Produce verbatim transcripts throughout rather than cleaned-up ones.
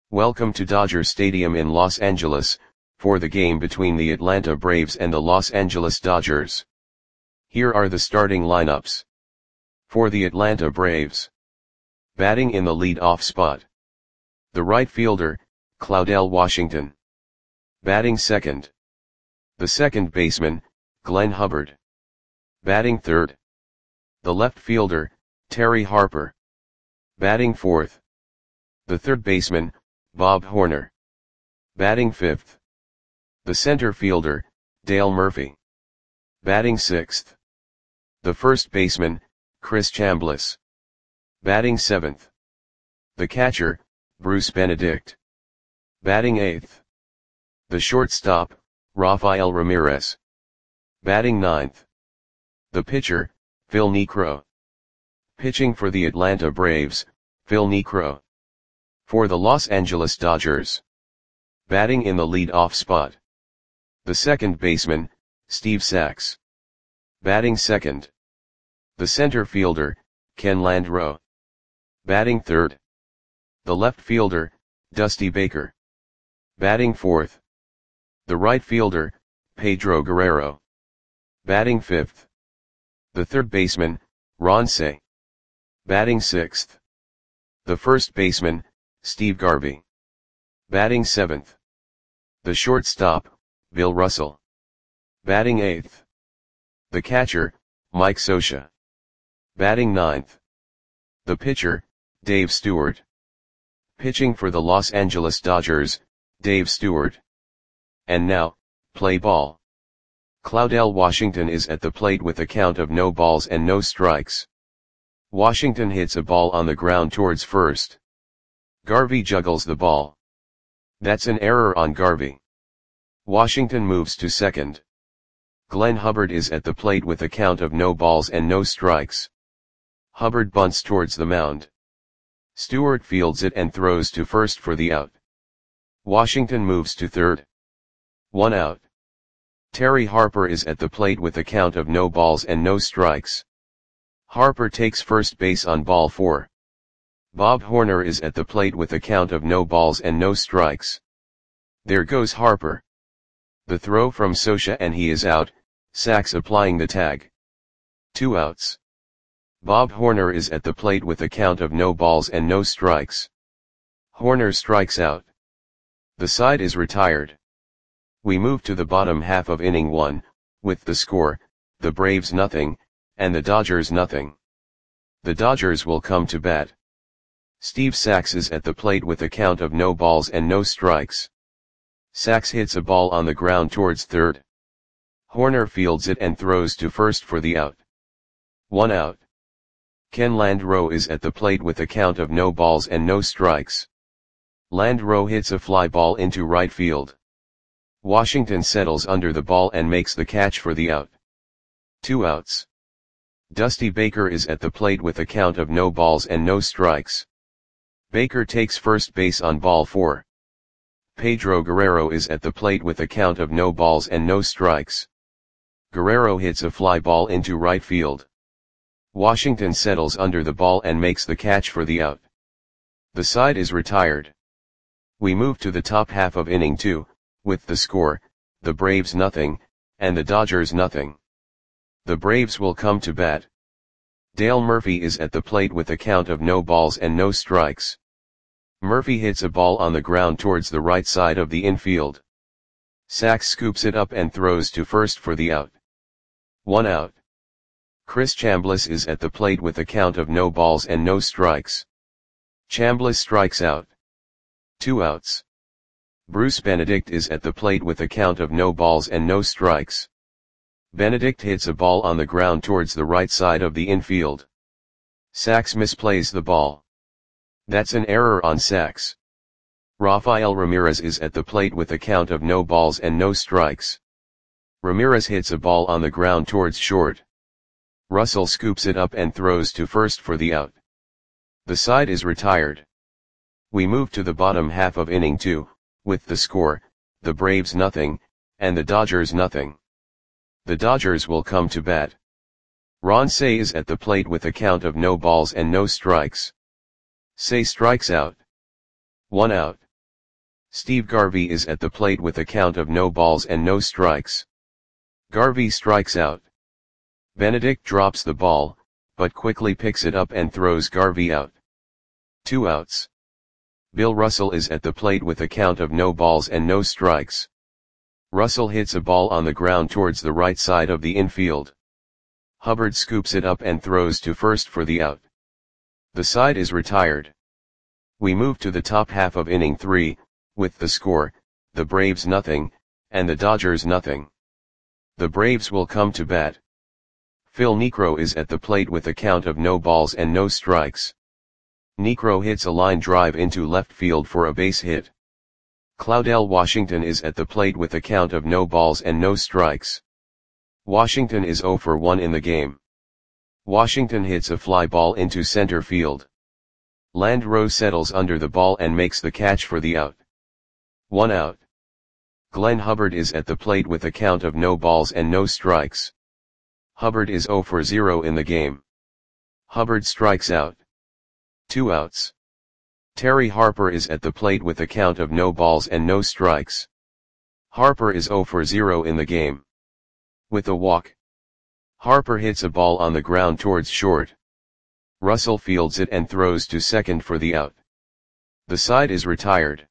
Welcome to Dodger Stadium in Los Angeles, for the game between the Atlanta Braves and the Los Angeles Dodgers. Here are the starting lineups. For the Atlanta Braves. Batting in the lead-off spot. The right fielder, Claudell Washington. Batting second. The second baseman, Glenn Hubbard. Batting third. The left fielder, Terry Harper. Batting fourth. The third baseman, Bob Horner. Batting fifth. The center fielder, Dale Murphy. Batting sixth. The first baseman, Chris Chambliss. Batting seventh. The catcher, Bruce Benedict. Batting eighth. The shortstop, Rafael Ramirez. Batting ninth. The pitcher, Phil Niekro. Pitching for the Atlanta Braves, Phil Niekro. For the Los Angeles Dodgers. Batting in the lead-off spot. The second baseman, Steve Sax. Batting second. The center fielder, Ken Landreaux. Batting third. The left fielder, Dusty Baker. Batting fourth. The right fielder, Pedro Guerrero. Batting fifth. The third baseman, Ron Cey. Batting sixth. The first baseman, Steve Garvey. Batting seventh. The shortstop, Bill Russell. Batting eighth. The catcher, Mike Scioscia. Batting ninth. The pitcher, Dave Stewart. Pitching for the Los Angeles Dodgers, Dave Stewart. And now, play ball. Claudell Washington is at the plate with a count of no balls and no strikes. Washington hits a ball on the ground towards first. Garvey juggles the ball. That's an error on Garvey. Washington moves to second. Glenn Hubbard is at the plate with a count of no balls and no strikes. Hubbard bunts towards the mound. Stewart fields it and throws to first for the out. Washington moves to third. One out. Terry Harper is at the plate with a count of no balls and no strikes. Harper takes first base on ball four. Bob Horner is at the plate with a count of no balls and no strikes. There goes Harper. The throw from Scioscia and he is out, Sax applying the tag. Two outs. Bob Horner is at the plate with a count of no balls and no strikes. Horner strikes out. The side is retired. We move to the bottom half of inning one, with the score, the Braves nothing, and the Dodgers nothing. The Dodgers will come to bat. Steve Sax is at the plate with a count of no balls and no strikes. Sax hits a ball on the ground towards third. Horner fields it and throws to first for the out. One out. Ken Landreaux is at the plate with a count of no balls and no strikes. Landreaux hits a fly ball into right field. Washington settles under the ball and makes the catch for the out. Two outs. Dusty Baker is at the plate with a count of no balls and no strikes. Baker takes first base on ball four. Pedro Guerrero is at the plate with a count of no balls and no strikes. Guerrero hits a fly ball into right field. Washington settles under the ball and makes the catch for the out. The side is retired. We move to the top half of inning two, with the score, the Braves nothing, and the Dodgers nothing. The Braves will come to bat. Dale Murphy is at the plate with a count of no balls and no strikes. Murphy hits a ball on the ground towards the right side of the infield. Sax scoops it up and throws to first for the out. One out. Chris Chambliss is at the plate with a count of no balls and no strikes. Chambliss strikes out. Two outs. Bruce Benedict is at the plate with a count of no balls and no strikes. Benedict hits a ball on the ground towards the right side of the infield. Sax misplays the ball. That's an error on Sax. Rafael Ramirez is at the plate with a count of no balls and no strikes. Ramirez hits a ball on the ground towards short. Russell scoops it up and throws to first for the out. The side is retired. We move to the bottom half of inning two, with the score, the Braves nothing, and the Dodgers nothing. The Dodgers will come to bat. Ron Cey is at the plate with a count of no balls and no strikes. Cey strikes out. One out. Steve Garvey is at the plate with a count of no balls and no strikes. Garvey strikes out. Benedict drops the ball, but quickly picks it up and throws Garvey out. Two outs. Bill Russell is at the plate with a count of no balls and no strikes. Russell hits a ball on the ground towards the right side of the infield. Hubbard scoops it up and throws to first for the out. The side is retired. We move to the top half of inning three, with the score, the Braves nothing, and the Dodgers nothing. The Braves will come to bat. Phil Niekro is at the plate with a count of no balls and no strikes. Niekro hits a line drive into left field for a base hit. Claudell Washington is at the plate with a count of no balls and no strikes. Washington is oh for one in the game. Washington hits a fly ball into center field. Landreau settles under the ball and makes the catch for the out. One out. Glenn Hubbard is at the plate with a count of no balls and no strikes. Hubbard is oh for zero in the game. Hubbard strikes out. Two outs. Terry Harper is at the plate with a count of no balls and no strikes. Harper is oh for zero in the game. With a walk. Harper hits a ball on the ground towards short. Russell fields it and throws to second for the out. The side is retired.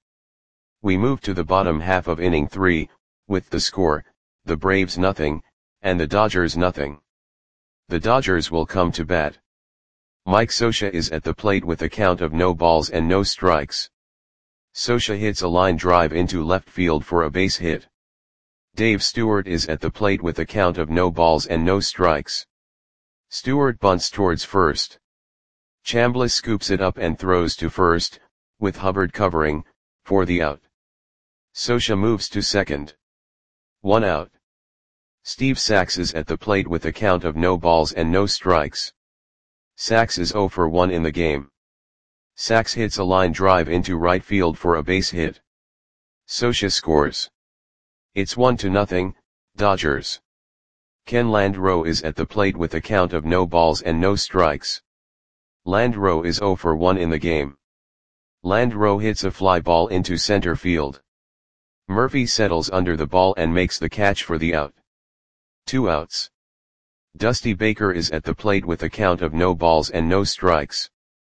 We move to the bottom half of inning three, with the score, the Braves nothing, and the Dodgers nothing. The Dodgers will come to bat. Mike Scioscia is at the plate with a count of no balls and no strikes. Scioscia hits a line drive into left field for a base hit. Dave Stewart is at the plate with a count of no balls and no strikes. Stewart bunts towards first. Chambliss scoops it up and throws to first, with Hubbard covering, for the out. Scioscia moves to second. One out. Steve Sax is at the plate with a count of no balls and no strikes. Sax is oh for one in the game. Sax hits a line drive into right field for a base hit. Scioscia scores. It's one to nothing, Dodgers. Ken Landreau is at the plate with a count of no balls and no strikes. Landreau is oh for one in the game. Landreau hits a fly ball into center field. Murphy settles under the ball and makes the catch for the out. Two outs. Dusty Baker is at the plate with a count of no balls and no strikes.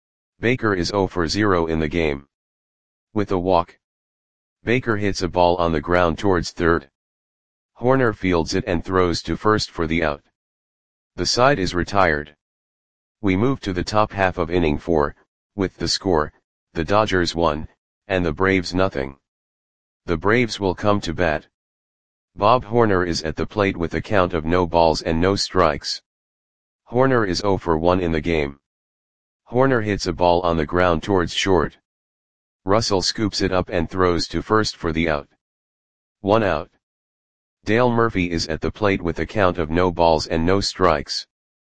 Baker is oh for zero in the game. With a walk. Baker hits a ball on the ground towards third. Horner fields it and throws to first for the out. The side is retired. We move to the top half of inning four, with the score, the Dodgers one, and the Braves nothing. The Braves will come to bat. Bob Horner is at the plate with a count of no balls and no strikes. Horner is oh for one in the game. Horner hits a ball on the ground towards short. Russell scoops it up and throws to first for the out. One out. Dale Murphy is at the plate with a count of no balls and no strikes.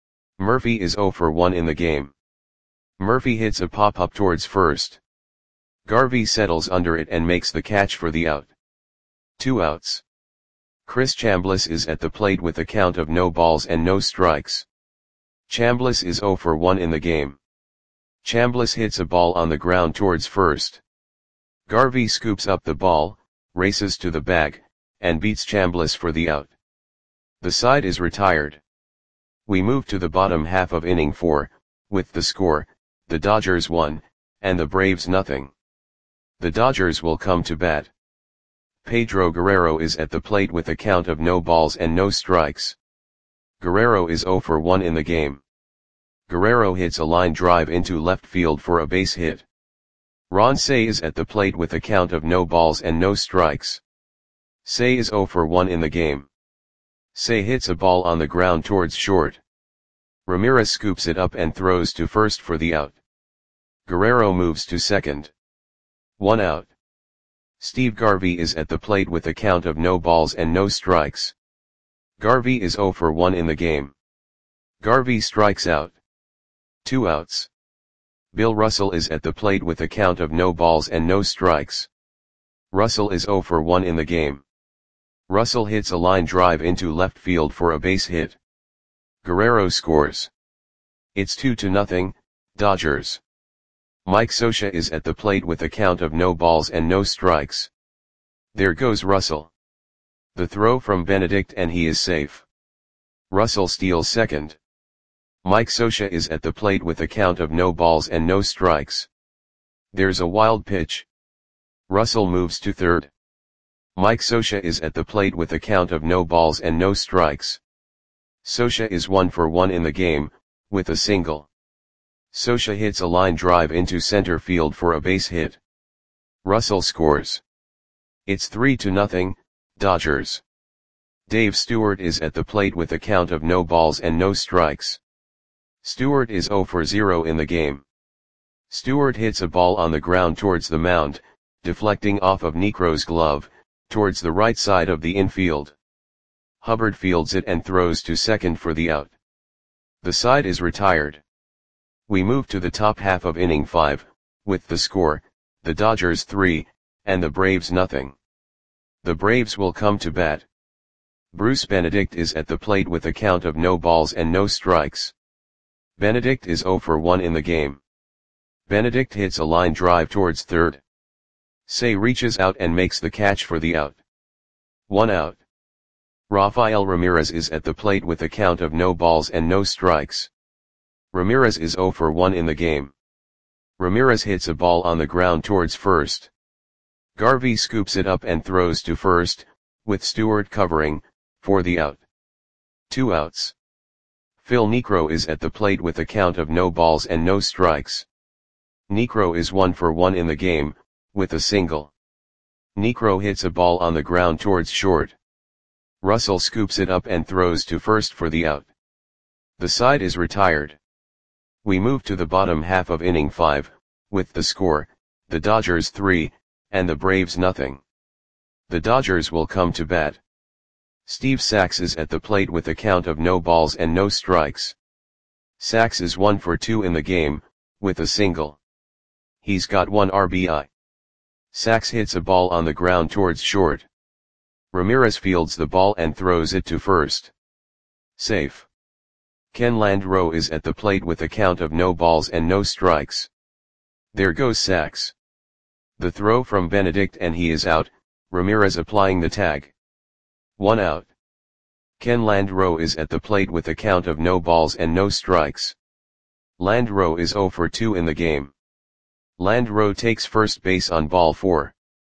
Murphy is oh for one in the game. Murphy hits a pop-up towards first. Garvey settles under it and makes the catch for the out. Two outs. Chris Chambliss is at the plate with a count of no balls and no strikes. Chambliss is oh for one in the game. Chambliss hits a ball on the ground towards first. Garvey scoops up the ball, races to the bag, and beats Chambliss for the out. The side is retired. We move to the bottom half of inning four, with the score, the Dodgers one, and the Braves nothing. The Dodgers will come to bat. Pedro Guerrero is at the plate with a count of no balls and no strikes. Guerrero is oh for one in the game. Guerrero hits a line drive into left field for a base hit. Ron Cey is at the plate with a count of no balls and no strikes. Cey is oh for one in the game. Cey hits a ball on the ground towards short. Ramirez scoops it up and throws to first for the out. Guerrero moves to second. One out. Steve Garvey is at the plate with a count of no balls and no strikes. Garvey is oh for one in the game. Garvey strikes out. Two outs. Bill Russell is at the plate with a count of no balls and no strikes. Russell is oh for one in the game. Russell hits a line drive into left field for a base hit. Guerrero scores. It's two to nothing, Dodgers. Mike Scioscia is at the plate with a count of no balls and no strikes. There goes Russell. The throw from Benedict and he is safe. Russell steals second. Mike Scioscia is at the plate with a count of no balls and no strikes. There's a wild pitch. Russell moves to third. Mike Scioscia is at the plate with a count of no balls and no strikes. Scioscia is one for one in the game, with a single. Scioscia hits a line drive into center field for a base hit. Russell scores. It's three to nothing, Dodgers. Dave Stewart is at the plate with a count of no balls and no strikes. Stewart is zero for zero in the game. Stewart hits a ball on the ground towards the mound, deflecting off of Niekro's glove, towards the right side of the infield. Hubbard fields it and throws to second for the out. The side is retired. We move to the top half of inning five, with the score, the Dodgers three, and the Braves nothing. The Braves will come to bat. Bruce Benedict is at the plate with a count of no balls and no strikes. Benedict is zero for one in the game. Benedict hits a line drive towards third. Say reaches out and makes the catch for the out. One out. Rafael Ramirez is at the plate with a count of no balls and no strikes. Ramirez is zero for one in the game. Ramirez hits a ball on the ground towards first. Garvey scoops it up and throws to first, with Stewart covering, for the out. Two outs. Phil Niekro is at the plate with a count of no balls and no strikes. Niekro is one for one in the game, with a single. Niekro hits a ball on the ground towards short. Russell scoops it up and throws to first for the out. The side is retired. We move to the bottom half of inning five, with the score, the Dodgers three, and the Braves nothing. The Dodgers will come to bat. Steve Sax is at the plate with a count of no balls and no strikes. Sax is one for two in the game, with a single. He's got one R B I. Sax hits a ball on the ground towards short. Ramirez fields the ball and throws it to first. Safe. Ken Landreau is at the plate with a count of no balls and no strikes. There goes Sax. The throw from Benedict and he is out, Ramirez applying the tag. One out. Ken Landreau is at the plate with a count of no balls and no strikes. Landreau is zero for two in the game. Landreau takes first base on ball four.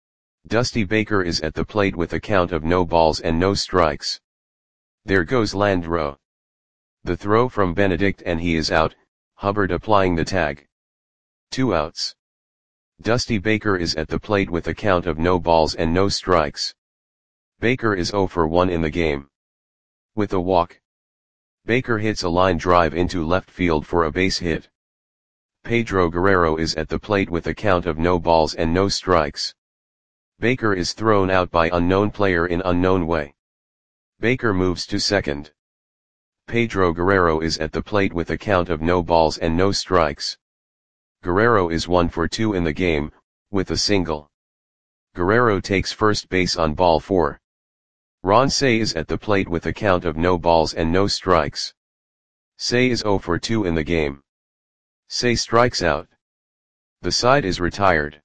Dusty Baker is at the plate with a count of no balls and no strikes. There goes Landreau. The throw from Benedict and he is out, Hubbard applying the tag. Two outs. Dusty Baker is at the plate with a count of no balls and no strikes. Baker is zero for one in the game. With a walk. Baker hits a line drive into left field for a base hit. Pedro Guerrero is at the plate with a count of no balls and no strikes. Baker is thrown out by unknown player in unknown way. Baker moves to second. Pedro Guerrero is at the plate with a count of no balls and no strikes. Guerrero is one for two in the game, with a single. Guerrero takes first base on ball four. Ron Cey is at the plate with a count of no balls and no strikes. Cey is zero for two in the game. Cey strikes out. The side is retired.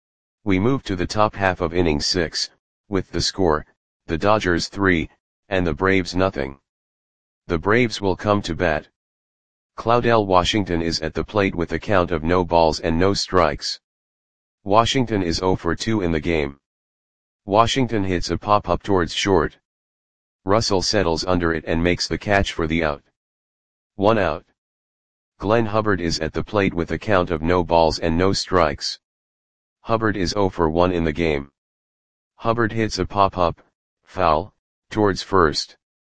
We move to the top half of inning six, with the score, the Dodgers three, and the Braves nothing. The Braves will come to bat. Claudell Washington is at the plate with a count of no balls and no strikes. Washington is zero for two in the game. Washington hits a pop-up towards short. Russell settles under it and makes the catch for the out. One out. Glenn Hubbard is at the plate with a count of no balls and no strikes. Hubbard is zero for one in the game. Hubbard hits a pop-up, foul, towards first.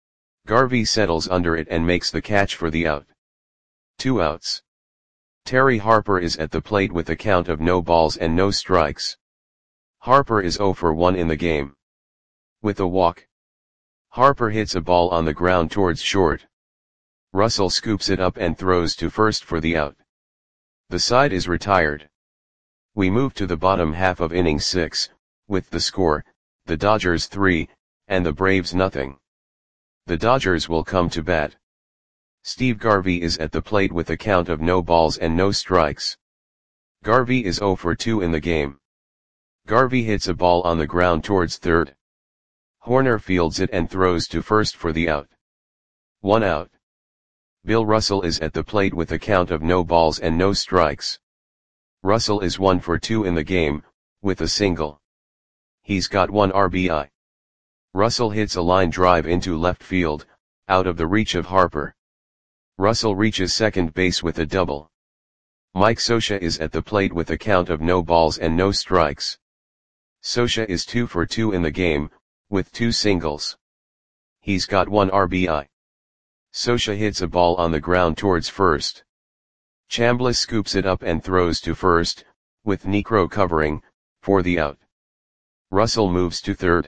Garvey settles under it and makes the catch for the out. Two outs. Terry Harper is at the plate with a count of no balls and no strikes. Harper is zero for one in the game. With a walk. Harper hits a ball on the ground towards short. Russell scoops it up and throws to first for the out. The side is retired. We move to the bottom half of inning six, with the score, the Dodgers three, and the Braves nothing. The Dodgers will come to bat. Steve Garvey is at the plate with a count of no balls and no strikes. Garvey is zero for two in the game. Garvey hits a ball on the ground towards third. Horner fields it and throws to first for the out. One out. Bill Russell is at the plate with a count of no balls and no strikes. Russell is one for two in the game, with a single. He's got one R B I. Russell hits a line drive into left field, out of the reach of Harper. Russell reaches second base with a double. Mike Scioscia is at the plate with a count of no balls and no strikes. Scioscia is two for two in the game, with two singles. He's got one R B I. Scioscia hits a ball on the ground towards first. Chambliss scoops it up and throws to first, with Niekro covering, for the out. Russell moves to third.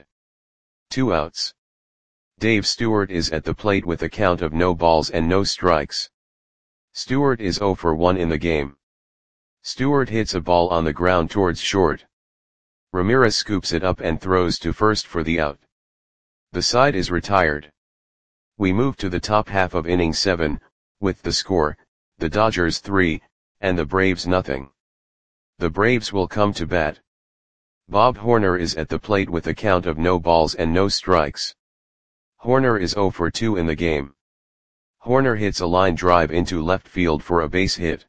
Two outs. Dave Stewart is at the plate with a count of no balls and no strikes. Stewart is zero for one in the game. Stewart hits a ball on the ground towards short. Ramirez scoops it up and throws to first for the out. The side is retired. We move to the top half of inning seven, with the score, the Dodgers three, and the Braves nothing. The Braves will come to bat. Bob Horner is at the plate with a count of no balls and no strikes. Horner is zero for two in the game. Horner hits a line drive into left field for a base hit.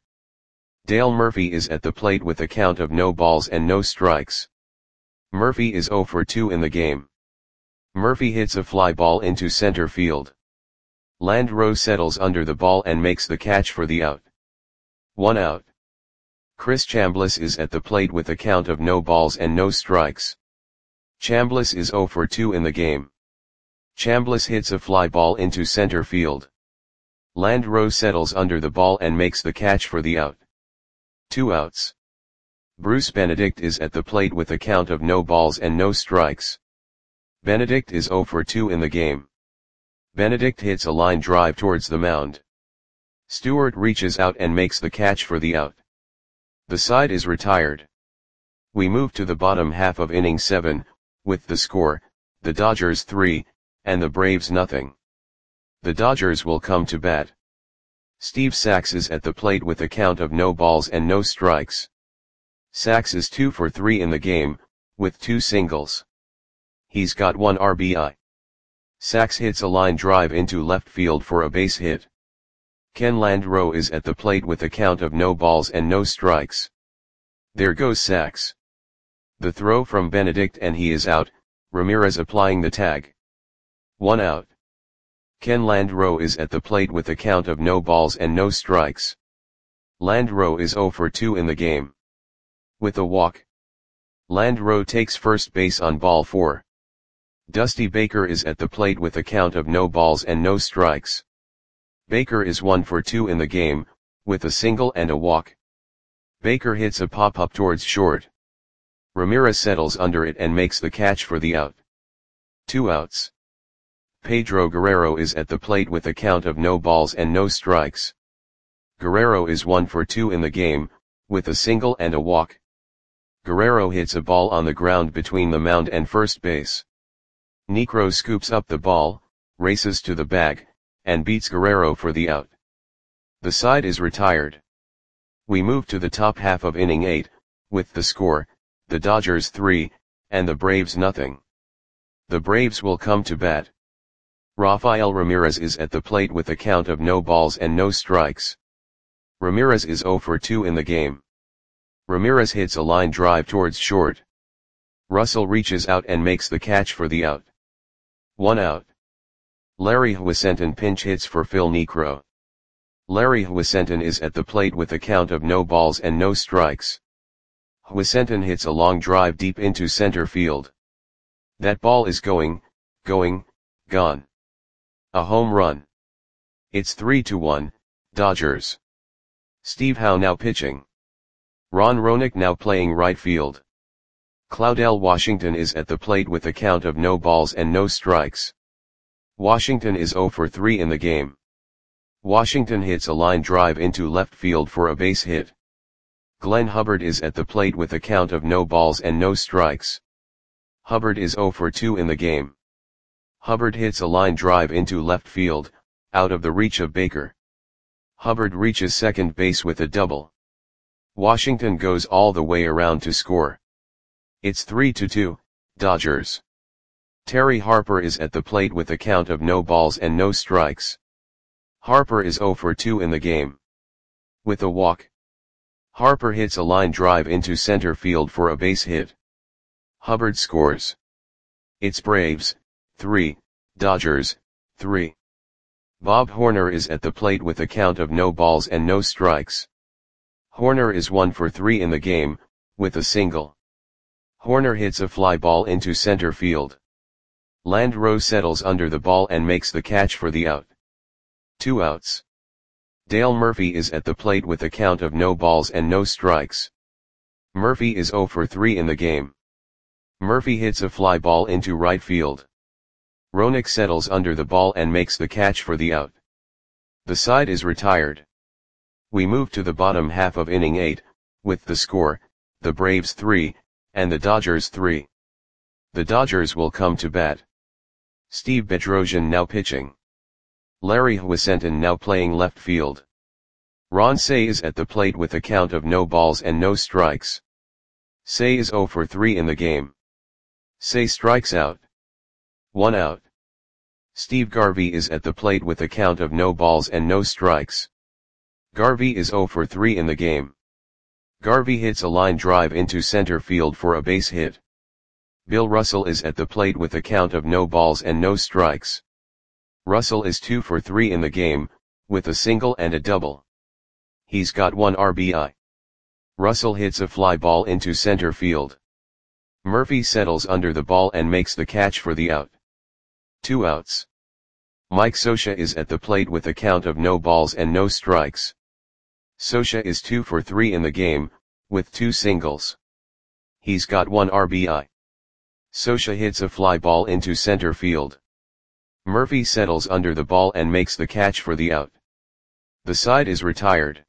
Dale Murphy is at the plate with a count of no balls and no strikes. Murphy is zero for two in the game. Murphy hits a fly ball into center field. Landreau settles under the ball and makes the catch for the out. One out. Chris Chambliss is at the plate with a count of no balls and no strikes. Chambliss is zero for two in the game. Chambliss hits a fly ball into center field. Landreau settles under the ball and makes the catch for the out. Two outs. Bruce Benedict is at the plate with a count of no balls and no strikes. Benedict is zero for two in the game. Benedict hits a line drive towards the mound. Stewart reaches out and makes the catch for the out. The side is retired. We move to the bottom half of inning seven, with the score, the Dodgers three, and the Braves nothing. The Dodgers will come to bat. Steve Sax is at the plate with a count of no balls and no strikes. Sax is two for three in the game, with two singles. He's got one R B I. Sax hits a line drive into left field for a base hit. Ken Landreau is at the plate with a count of no balls and no strikes. There goes Sax. The throw from Benedict and he is out, Ramirez applying the tag. One out. Ken Landreau is at the plate with a count of no balls and no strikes. Landreau is zero for two in the game. With a walk. Landreau takes first base on ball four. Dusty Baker is at the plate with a count of no balls and no strikes. Baker is one for two in the game, with a single and a walk. Baker hits a pop-up towards short. Ramirez settles under it and makes the catch for the out. Two outs. Pedro Guerrero is at the plate with a count of no balls and no strikes. Guerrero is one for two in the game, with a single and a walk. Guerrero hits a ball on the ground between the mound and first base. Niekro scoops up the ball, races to the bag, and beats Guerrero for the out. The side is retired. We move to the top half of inning eight, with the score, the Dodgers three, and the Braves nothing. The Braves will come to bat. Rafael Ramirez is at the plate with a count of no balls and no strikes. Ramirez is zero for two in the game. Ramirez hits a line drive towards short. Russell reaches out and makes the catch for the out. One out. Larry Huizenton pinch hits for Phil Niekro. Larry Huizenton is at the plate with a count of no balls and no strikes. Huizenton hits a long drive deep into center field. That ball is going, going, gone. A home run. It's three to one, Dodgers. Steve Howe now pitching. Ron Roenick now playing right field. Claudell Washington is at the plate with a count of no balls and no strikes. Washington is zero for three in the game. Washington hits a line drive into left field for a base hit. Glenn Hubbard is at the plate with a count of no balls and no strikes. Hubbard is zero for two in the game. Hubbard hits a line drive into left field, out of the reach of Baker. Hubbard reaches second base with a double. Washington goes all the way around to score. It's three to two, Dodgers. Terry Harper is at the plate with a count of no balls and no strikes. Harper is zero for two in the game. With a walk, Harper hits a line drive into center field for a base hit. Hubbard scores. It's Braves, three, Dodgers, three. Bob Horner is at the plate with a count of no balls and no strikes. Horner is one for three in the game, with a single. Horner hits a fly ball into center field. Landreau settles under the ball and makes the catch for the out. Two outs. Dale Murphy is at the plate with a count of no balls and no strikes. Murphy is zero for three in the game. Murphy hits a fly ball into right field. Roenick settles under the ball and makes the catch for the out. The side is retired. We move to the bottom half of inning eight, with the score, the Braves three, and the Dodgers three. The Dodgers will come to bat. Steve Bedrosian now pitching. Larry Huizenton now playing left field. Ron Cey is at the plate with a count of no balls and no strikes. Cey is zero for three in the game. Cey strikes out. One out. Steve Garvey is at the plate with a count of no balls and no strikes. Garvey is zero for three in the game. Garvey hits a line drive into center field for a base hit. Bill Russell is at the plate with a count of no balls and no strikes. Russell is two for three in the game, with a single and a double. He's got one R B I. Russell hits a fly ball into center field. Murphy settles under the ball and makes the catch for the out. Two outs. Mike Scioscia is at the plate with a count of no balls and no strikes. Scioscia is two for three in the game, with two singles. He's got one R B I. Scioscia hits a fly ball into center field. Murphy settles under the ball and makes the catch for the out. The side is retired.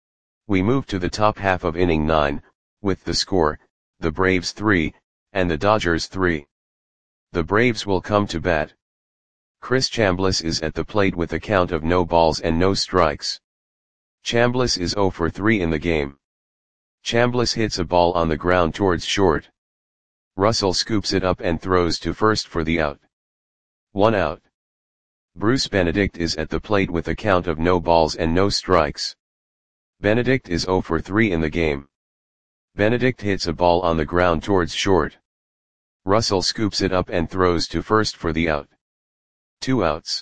We move to the top half of inning nine, with the score, the Braves three, and the Dodgers three. The Braves will come to bat. Chris Chambliss is at the plate with a count of no balls and no strikes. Chambliss is zero for three in the game. Chambliss hits a ball on the ground towards short. Russell scoops it up and throws to first for the out. One out. Bruce Benedict is at the plate with a count of no balls and no strikes. Benedict is zero for three in the game. Benedict hits a ball on the ground towards short. Russell scoops it up and throws to first for the out. Two outs.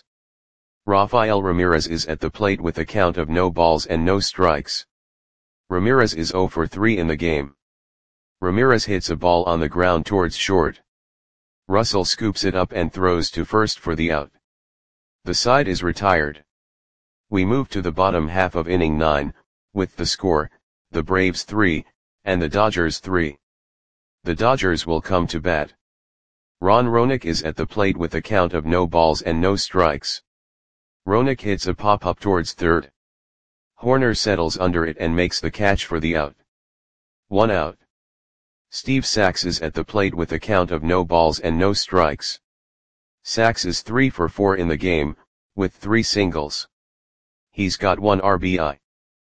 Rafael Ramirez is at the plate with a count of no balls and no strikes. Ramirez is zero for three in the game. Ramirez hits a ball on the ground towards short. Russell scoops it up and throws to first for the out. The side is retired. We move to the bottom half of inning nine, with the score, the Braves three, and the Dodgers three. The Dodgers will come to bat. Ron Roenick is at the plate with a count of no balls and no strikes. Roenick hits a pop-up towards third. Horner settles under it and makes the catch for the out. One out. Steve Sax is at the plate with a count of no balls and no strikes. Sax is three for four in the game, with three singles. He's got one R B I.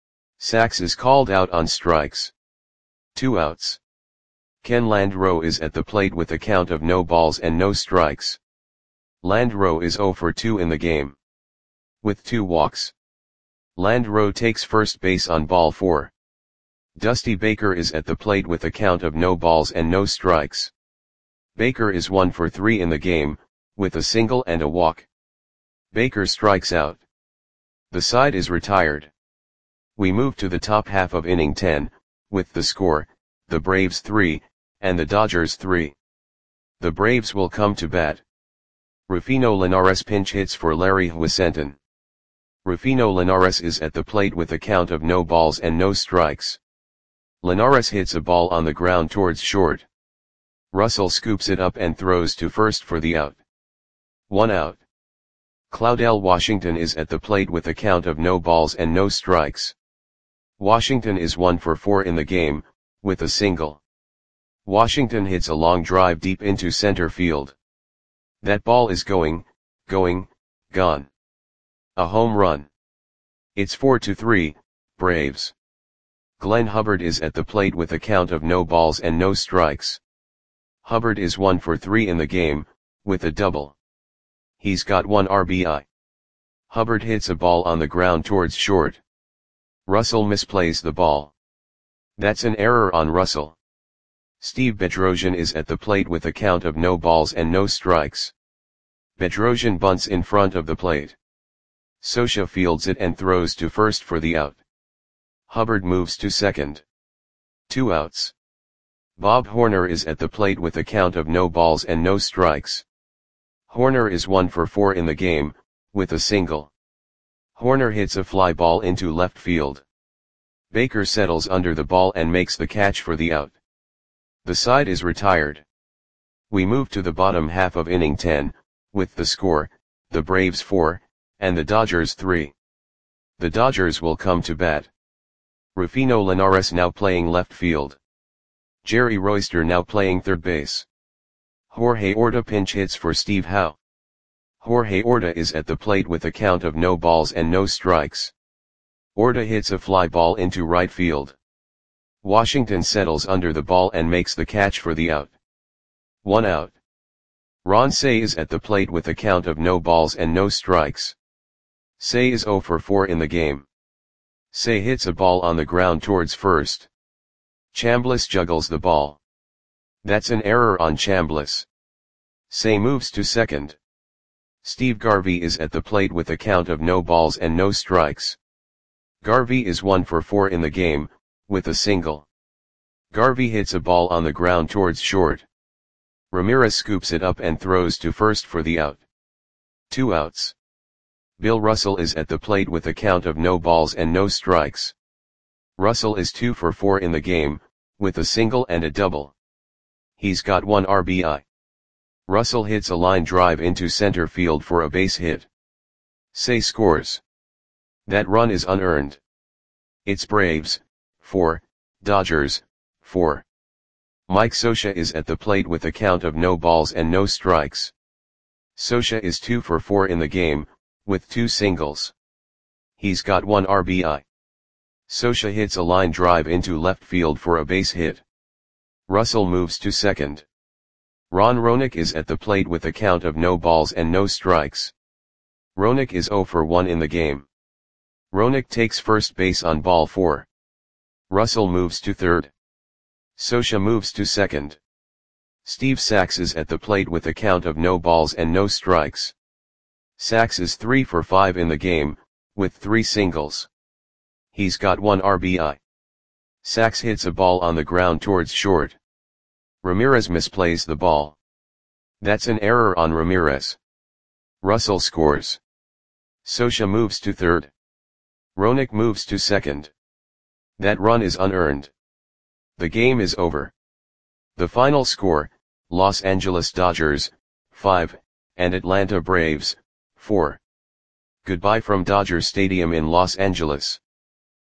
Sax is called out on strikes. Two outs. Ken Landreau is at the plate with a count of no balls and no strikes. Landreau is zero for two in the game. With two walks. Landreau takes first base on ball four. Dusty Baker is at the plate with a count of no balls and no strikes. Baker is one for three in the game, with a single and a walk. Baker strikes out. The side is retired. We move to the top half of inning ten, with the score, the Braves three, and the Dodgers three. The Braves will come to bat. Rufino Linares pinch hits for Larry Huizenton. Rufino Linares is at the plate with a count of no balls and no strikes. Linares hits a ball on the ground towards short. Russell scoops it up and throws to first for the out. One out. Claudel Washington is at the plate with a count of no balls and no strikes. Washington is one for four in the game, with a single. Washington hits a long drive deep into center field. That ball is going, going, gone. A home run. It's four to three, Braves. Glenn Hubbard is at the plate with a count of no balls and no strikes. Hubbard is one for three in the game, with a double. He's got one R B I. Hubbard hits a ball on the ground towards short. Russell misplays the ball. That's an error on Russell. Steve Bedrosian is at the plate with a count of no balls and no strikes. Bedrosian bunts in front of the plate. Scioscia fields it and throws to first for the out. Hubbard moves to second. Two outs. Bob Horner is at the plate with a count of no balls and no strikes. Horner is one for four in the game, with a single. Horner hits a fly ball into left field. Baker settles under the ball and makes the catch for the out. The side is retired. We move to the bottom half of inning ten, with the score, the Braves four, and the Dodgers three. The Dodgers will come to bat. Rufino Linares now playing left field. Jerry Royster now playing third base. Jorge Orta pinch hits for Steve Howe. Jorge Orta is at the plate with a count of no balls and no strikes. Orta hits a fly ball into right field. Washington settles under the ball and makes the catch for the out. One out. Ron Cey is at the plate with a count of no balls and no strikes. Cey is zero for four in the game. Cey hits a ball on the ground towards first. Chambliss juggles the ball. That's an error on Chambliss. Cey moves to second. Steve Garvey is at the plate with a count of no balls and no strikes. Garvey is one for four in the game, with a single. Garvey hits a ball on the ground towards short. Ramirez scoops it up and throws to first for the out. Two outs. Bill Russell is at the plate with a count of no balls and no strikes. Russell is two for four in the game, with a single and a double. He's got one R B I. Russell hits a line drive into center field for a base hit. Cey scores. That run is unearned. It's Braves, four, Dodgers, four. Mike Scioscia is at the plate with a count of no balls and no strikes. Scioscia is two for four in the game, with two singles. He's got one R B I. Scioscia hits a line drive into left field for a base hit. Russell moves to second. Ron Roenicke is at the plate with a count of no balls and no strikes. Roenicke is zero for one in the game. Roenicke takes first base on ball four. Russell moves to third. Scioscia moves to second. Steve Sax is at the plate with a count of no balls and no strikes. Sax is three for five in the game, with three singles. He's got one R B I. Sax hits a ball on the ground towards short. Ramirez misplays the ball. That's an error on Ramirez. Russell scores. Scioscia moves to third. Roenicke moves to second. That run is unearned. The game is over. The final score, Los Angeles Dodgers, five, and Atlanta Braves, four. Goodbye from Dodger Stadium in Los Angeles.